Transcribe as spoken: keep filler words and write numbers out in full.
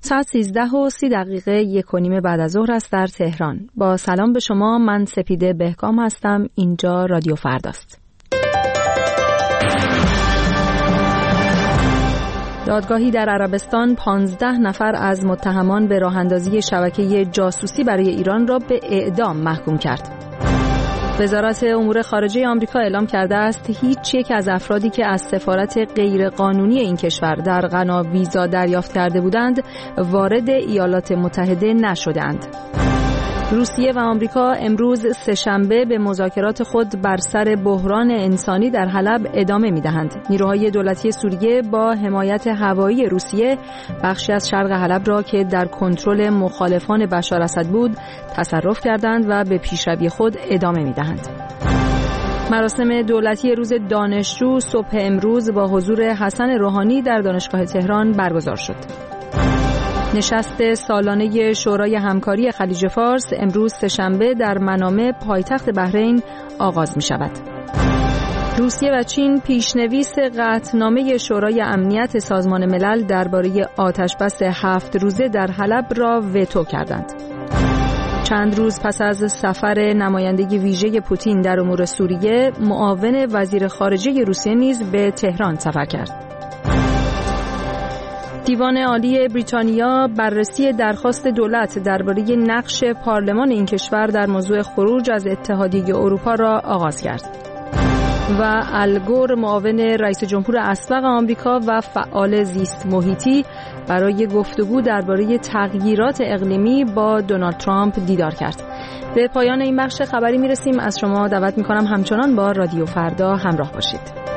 ساعت سیزده و سی دقیقه یک و نیم بعد از ظهر است در تهران. با سلام به شما، من سپیده بهکام هستم. اینجا رادیو فرداست. دادگاهی در عربستان پانزده نفر از متهمان به راه‌اندازی شبکه جاسوسی برای ایران را به اعدام محکوم کرد. وزارت امور خارجه آمریکا اعلام کرده است هیچ یک از افرادی که از سفارت غیرقانونی این کشور در غنا ویزا دریافت کرده بودند وارد ایالات متحده نشدند. روسیه و آمریکا امروز سه‌شنبه به مذاکرات خود بر سر بحران انسانی در حلب ادامه می‌دهند. نیروهای دولتی سوریه با حمایت هوایی روسیه بخشی از شرق حلب را که در کنترل مخالفان بشار اسد بود تصرف کردند و به پیشروی خود ادامه می‌دهند. مراسم دولتی روز دانشجو صبح امروز با حضور حسن روحانی در دانشگاه تهران برگزار شد. نشست سالانه شورای همکاری خلیج فارس امروز سه‌شنبه در منامه پایتخت بحرین آغاز می شود. روسیه و چین پیشنویس قطعنامه شورای امنیت سازمان ملل درباره آتشبس هفت روزه در حلب را وتو کردند. چند روز پس از سفر نمایندگی ویژه پوتین در امور سوریه، معاون وزیر خارجه روسیه نیز به تهران سفر کرد. دیوان عالی بریتانیا بررسی درخواست دولت درباره نقش پارلمان این کشور در موضوع خروج از اتحادیه اروپا را آغاز کرد. و الگور معاون رئیس جمهور اسبق آمریکا و فعال زیست محیطی برای گفتگو درباره تغییرات اقلیمی با دونالد ترامپ دیدار کرد. به پایان این بخش خبری میرسیم. از شما دعوت میکنم همچنان با رادیو فردا همراه باشید.